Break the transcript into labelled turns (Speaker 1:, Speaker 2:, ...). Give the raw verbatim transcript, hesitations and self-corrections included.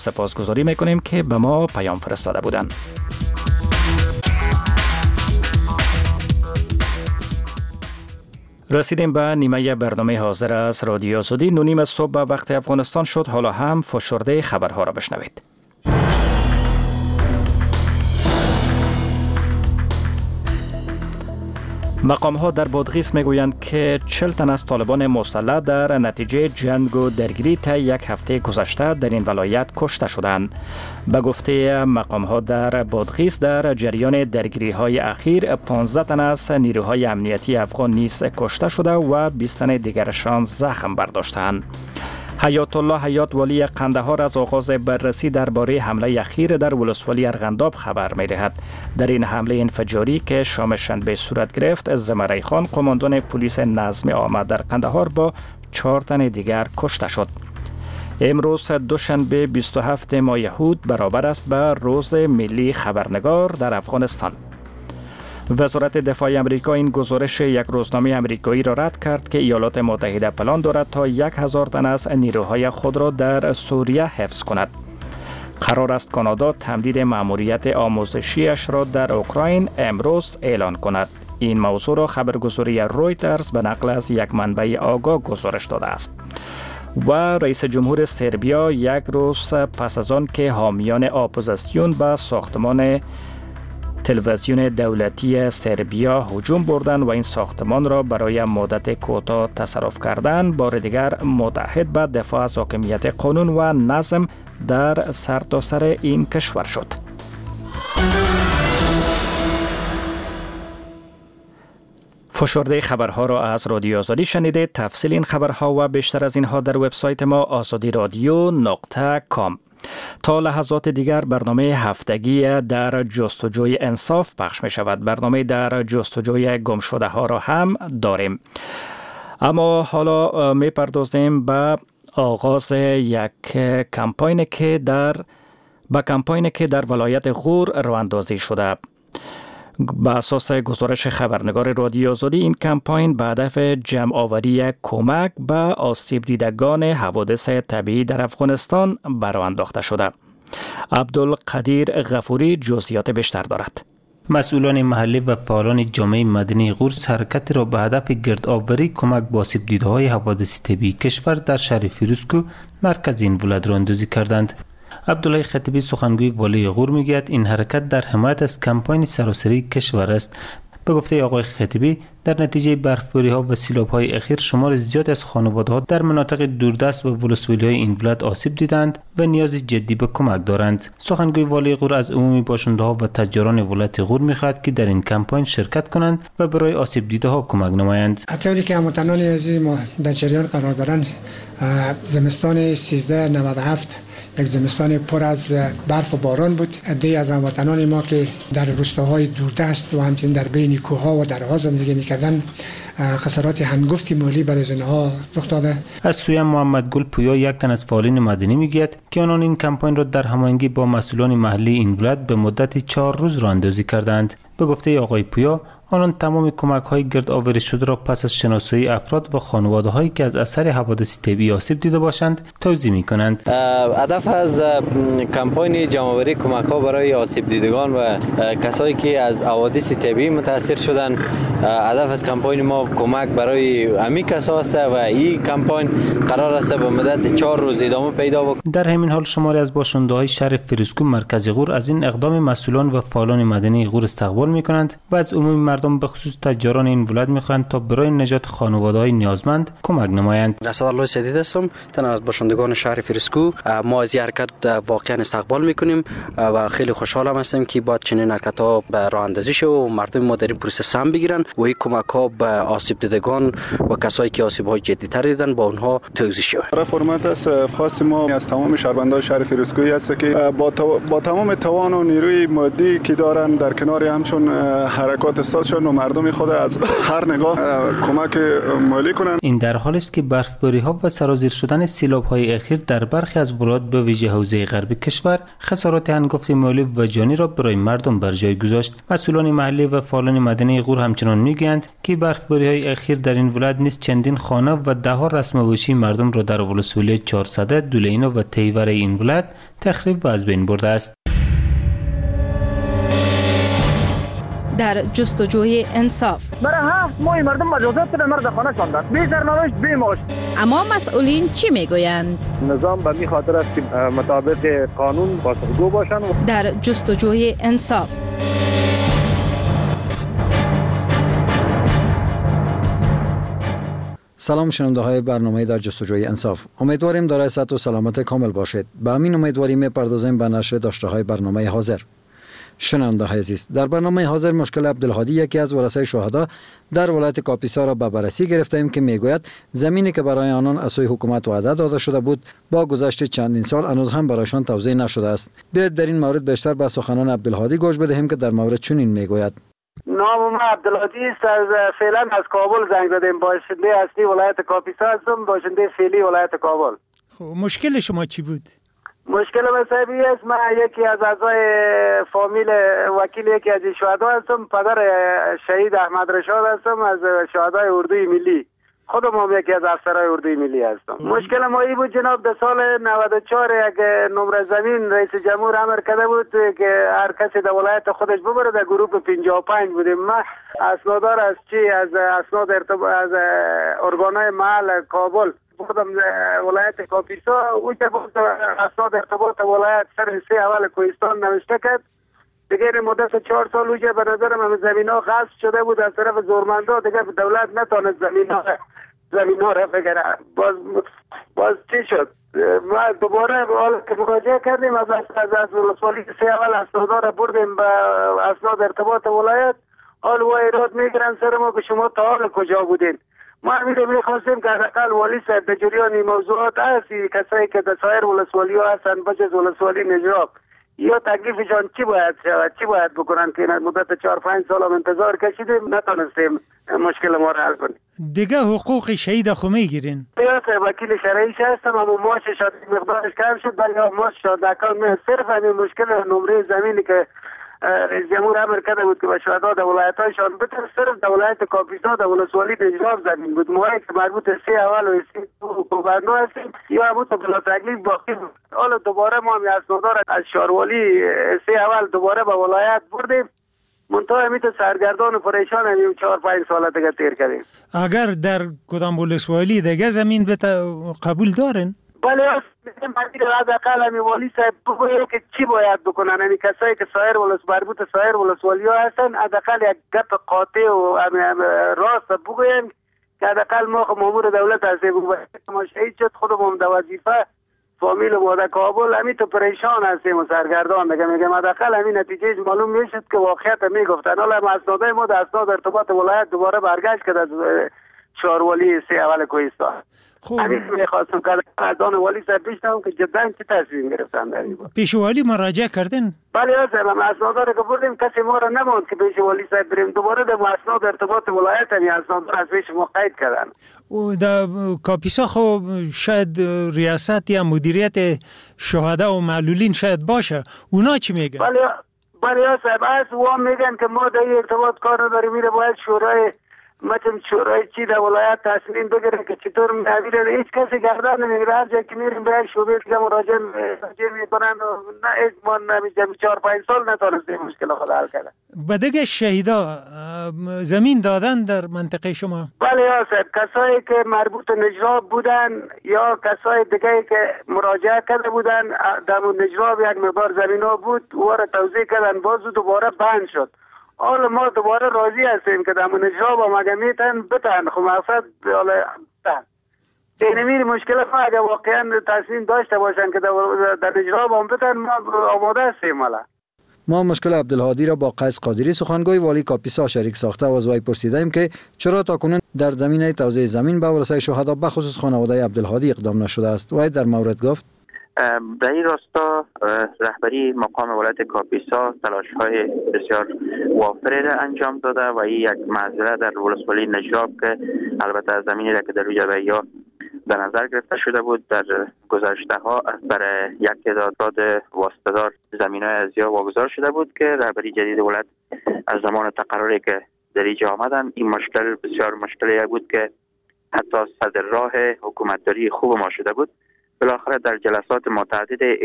Speaker 1: سپاسگزاری میکنیم که به ما پیام فرستاده بودند. رسیدیم به نیمه برنامه حاضر از رادیو آزادی. نو نیم صبح به وقت افغانستان شد. حالا هم فشرده خبرها را بشنوید. مقام ها در بادغیس میگویند که چهل تن از طالبان مسلح در نتیجه جنگ و درگیری تا یک هفته گذشته در این ولایت کشته شدند. به گفته مقام ها در بادغیس در جریان درگیری های اخیر پانزده تن از نیروهای امنیتی افغان نیز کشته شده و بیست تن دیگرشان زخم برداشتند. حیات الله حیات والی قندهار از آغاز بررسی درباره حمله اخیر در ولسوالی ارغنداب خبر می‌دهد. در این حمله انفجاری که شام شنبه صورت گرفت، زمرای خان قماندان پلیس نظم عامه در قندهار با چهار تن دیگر کشته شد. امروز دوشنبه بیست و هفتم ماه یهود برابر است به روز ملی خبرنگار در افغانستان. وزارت دفاع امریکا این گزارش یک روزنامه امریکایی را رد کرد که ایالات متحده پلان دارد تا یک هزار تن از نیروهای خود را در سوریه حفظ کند. قرار است کانادا تمدید مأموریت آموزشیش را در اوکراین امروز اعلان کند. این موضوع را خبرگزاری رویترز به نقل از یک منبع آگاه گزارش داده است. و رئیس جمهور سربیا یک روز پس از آن که حامیان اپوزیسیون به ساختمان تلویزیون دولتی سربیا هجوم بردند و این ساختمان را برای مدت کوتاه تصرف کردند، بار دیگر متحد به دفاع از حاکمیت قانون و نظم در سرتاسر این کشور شد. فشرده خبرها را از رادیو آزادی شنیده. تفصیل این خبرها و بیشتر از اینها در وبسایت ما آزادی رادیو نقطه کام. تا لحظات دیگر برنامه هفتگی در جستجوی انصاف پخش می شود. برنامه در جستجوی گمشده ها را هم داریم. اما حالا می پردازیم به آغاز یک کمپاین که در به کمپاین که در ولایت غور راه اندازی شده. به اساس گزارش خبرنگار رادیو آزادی، این کمپاین به هدف جمع آوری کمک به آسیب دیدگان حوادث طبیعی در افغانستان برآ انداخته شده. عبدالقدیر غفوری جزئیات بیشتر دارد.
Speaker 2: مسئولان محلی و فعالان جامعه مدنی غور حرکت را به هدف گردآوری کمک به آسیب دیده‌های حوادث طبیعی کشور در شهر فیروزکو مرکز این ولایت راه اندازی کردند. عبدالله خطیبی سخنگوی والی غور میگوید این حرکت در حمایت از کمپاین سراسری کشور است. به گفته آقای خطیبی، در نتیجه برفباری ها و سیلاب های اخیر شمار زیادی از خانواده ها در مناطق دوردست و ولسوالی های این ولایت آسیب دیدند و نیاز جدی به کمک دارند. سخنگوی والی غور از عمومی باشنده ها و تجاران ولایت غور میخواهد که در این کمپاین شرکت کنند و برای آسیب دیده ها کمک نمایند.
Speaker 3: اطلاعی که هموطنان عزیز ما در جریان قرار دارند، زمستان سیزده نود و هفت یک زمستان پر از برف و باران بود. عده‌ای از هموطنان ما که در روستاهای دوردست و همچنین در بین کوه‌ها و دره‌ها زندگی می‌کردند، خسارات هنگفتی مالی برای آنها رخ داده.
Speaker 2: از سوی محمد گل پویا، یک تن از فعالین مدنی میگوید که آنان این کمپاین را در هماهنگی با مسئولان محلی این ولایت به مدت چهار روز راه اندازی کردند. به گفته آقای پویا، آنان تمام کمک های گرد آوری شده را پس از شناسایی افراد و خانواده هایی که از اثر حوادث طبیعی آسیب دیده باشند توزیع می کنند.
Speaker 4: هدف از کمپاین جمع آوری کمک ها برای آسیب دیدگان و کسایی که از حوادث طبیعی متاثر شدند، هدف از کمپاین ما کمک برای همین کسا است و این کمپاین قرار است به مدت چهار روز ادامه پیدا بکنه.
Speaker 2: در همین حال شماری از باشنده های شهر فیروزکو مرکز غور از این اقدام مسئولان و فعالان مدنی غور استقبال می کنند و از عموم مردم به خصوص تجاران این ولایت میخواهند تا برای نجات خانواده‌های نیازمند کمک نمایند.
Speaker 5: اسدالله سدید هستم، تن از باشندگان شهر فیروزکو. ما از این حرکت واقعا استقبال میکنیم و خیلی خوشحالم هستیم که با چنین حرکت‌ها به راه اندازی شه و مردم ما در این پروسه سهم بگیرن و این کمک‌ها به آسیب دیدگان و کسایی که آسیب‌های جدی‌تر دیدن با اونها توزیع شه.
Speaker 6: فرمت است خاص ما از تمام شهروندان شهر فیروزکویی است که با, با تمام توان و نیروی مادی که دارن در کنار همچون حرکات استادشون و مردم خود از هر نگاه کمک مالی کنند.
Speaker 2: این در حالی است که برفباری ها و سرازیر شدن سیلاب های اخیر در برخی از ولایات به ویژه حوزه غربی کشور خسارات هنگفت مالی و جانی را برای مردم بر جای گذاشت. مسئولان محلی و فعالان مدنی غور همچنان میگویند که برفباری های اخیر در این ولایت نیز چندین خانه و ده ها رسم وشی مردم را در ولسوالی چهارصده، دولینو و تیور این ولایت تخریب و از بین برده است.
Speaker 7: در جستجوی انصاف
Speaker 8: برای هفت ماه مردم مجازات شدن، مرد خانه شاندن، بی سرنوشت بی معاش.
Speaker 7: اما مسئولین چی میگویند؟
Speaker 8: نظام به می خاطر است که مطابق قانون پاسخگو باشند.
Speaker 7: در جستجوی انصاف
Speaker 9: سلام شنونده های برنامه در جستجوی انصاف. امیدواریم دارای صحت و سلامت کامل باشید. به همین امیدواری می‌پردازیم به نشر داشته های برنامه حاضر. شنونده های عزیز، در برنامه حاضر مشکل عبدالهادی، یکی از ورثه شهدا در ولایت کاپیسا را به بررسی گرفتیم که میگوید زمینی که برای آنان از سوی حکومت وعده داده شده بود با گذشت چندین سال هنوز هم برایشان توزیع نشده است. بیایید در این مورد بیشتر به سخنان عبدالهادی گوش بدهیم که در مورد چنین میگوید.
Speaker 8: نام ما عبدالهادی است. از فعلا از کابل زنگ زدیم. باشنده اصلی ولایت کاپیسا هستم، باشنده فعلی ولایت کابل.
Speaker 10: خب مشکل شما چی بود؟
Speaker 8: مشکل مذهبی است. من یکی از اعضای فامیل وکیل یکی از شهدا هستم. پدر شهید احمد رشاد هستم از شهدای اردوی ملی. خودم هم یکی از افسرهای اردوی ملی هستم. مشکل ما ای بود جناب، در سال نود و چهار یک نمره زمین رئیس جمهور امر کرده بود که هر کسی در ولایت خودش ببره. در گروه پنجاه و پنج بودیم. من اسنادار از چی از اسناد ارتباط از ارگانهای محل کابل بودم ولایت کاپیسا. او که بود اسناد ارتباط ولایت سر سه اول کوهستان نوشته کرد. دیگه مدت چهار سال اوجه به نظرم همه زمین ها غصب شده بود از طرف زورمندا. دیگه دولت نتونست زمین ها زمین ها را بگیره. باز باز چی شد؟ ما دوباره حالا که مراجعه کردیم از از از ولسوالی سه اول اسنادا بردیم به اسناد ارتباط ولایت. حال و ایراد میگیرن سر ما که شما تا حال کجا بودین. ما همین میخواستیم که حداقل والی صاحب در جریان این موضوعات هست، کسایی که در سایر ولسوالی ها هستن بجز ولسوالی نجراب یا تکلیفشان چی باید شود، چی باید بکنن که مدت چهار پنج سال هم انتظار کشیدیم نتونستیم مشکل ما را حل کنیم.
Speaker 10: دیگه حقوق شهید خو میگیرین؟
Speaker 8: یا وکیل شرعیش هستم، اما ماشش مقدارش کم شد ولی ماش شادکان می صرف همین مشکل نمره زمینی که رئیس جمهور امر کرده بود که به شهدا در ولایت‌هایشان بده، صرف در ولایت کاپیسا در ولسوالی نجراب زمین بود. ما که مربوط سه اول و سه کوبندو هستیم یا همون تا بلا تکلیف باقی بود. حالا دوباره ما هم اسنادار از شاروالی سه اول دوباره به ولایت بردیم. منتها همیت سرگردان و پریشان همیم چهار پنج ساله دیگه تیر کردیم.
Speaker 10: اگر در کدام ولسوالی دیگه زمین به قبول دارن؟
Speaker 8: بله از اقل همی والی صاحب بگوید که چی باید بکنن. همی کسایی که سایر ولس مربوط سایر ولسوالی ها هستن حداقل یک گپ قاطع و راست بگوین که حداقل ما مامور دولت هستیم. ما شهید شد خودم هم در وظیفه فامیل ما در کابل همین تو پریشان هستیم و سرگردان. میگم میگم حداقل همین نتیجهش معلوم میشد که واقعیت میگفتن. حالا ما اسنادای ما در اسناد ارتباط ولایت دوباره برگشت کرد از شاروالی سه اول کوهستان.
Speaker 10: خوب
Speaker 8: همین میخواستم که از آن والی صاحب پیشنهاد که جدا چه تصمیم گرفتن در این بود.
Speaker 10: پیش والی مراجعه کردن؟
Speaker 8: بله صاحب، ما اسنادا رو که بردیم کسی ما را نموند که پیش والی صاحب بریم. دوباره در اسناد ارتباط ولایت هم اسناد را از پیش ما قید کردن.
Speaker 10: و در کاپیسا خب شاید ریاست یا مدیریت شهدا و معلولین شاید باشه، اونا چی میگن؟
Speaker 8: بله بله صاحب، از و میگن که ما در ارتباط کار نداریم، میره باید شورای مثلا شورای چی در ولایت تصمیم بگیره که چطور می‌اویره. هیچ کسی گردن نمیگیره. هر جایی که میریم به شعبه که مراجعه میکنن نه هیچ ما نمیشه چهار پنج سال نتونستیم مشکل خود حل کنه.
Speaker 10: بدگه شهیدا زمین دادن در منطقه شما؟
Speaker 8: بله یا صاحب، کسایی که مربوط نجراب بودن یا کسای دیگه که مراجعه کرده بودن در نجراب یک مقدار زمین ها بود و را توزیع کردن، باز دوباره بند شد. حالا ما دوباره راضی هستیم که در نجراب هم اگه میتن بتن خب مقصد حالا بتن اینمیر مشکل ما اگه واقعا تصمیم داشته باشن که در نجراب هم بتن ما آماده هستیم. حالا
Speaker 9: ما مشکل عبدالهادی را با قیس قادری سخنگوی والی کاپیسا شریک ساخته و از وی پرسیدیم که چرا تاکنون در زمینه توزیع زمین به ورثه شهدا بخصوص خانواده عبدالهادی اقدام نشده است. وی در مورد گفت
Speaker 11: در این راستا رهبری مقام ولایت کاپیسا تلاش‌های بسیار وافری را انجام داده و این یک معذره در ولسوالی نجراب که البته از زمینی را که در روی یا در نظر گرفته شده بود در گذشته ها برای یک تعداد واسطه‌دار زمین‌های از یا واگذار شده بود که رهبری جدید ولایت از زمان تقرری که در اینجا آمدن. این مشکل بسیار مشکلی بود که حتی صدر راه حکومتداری خوب ما شده بود. بالاخره در جلسات متعدد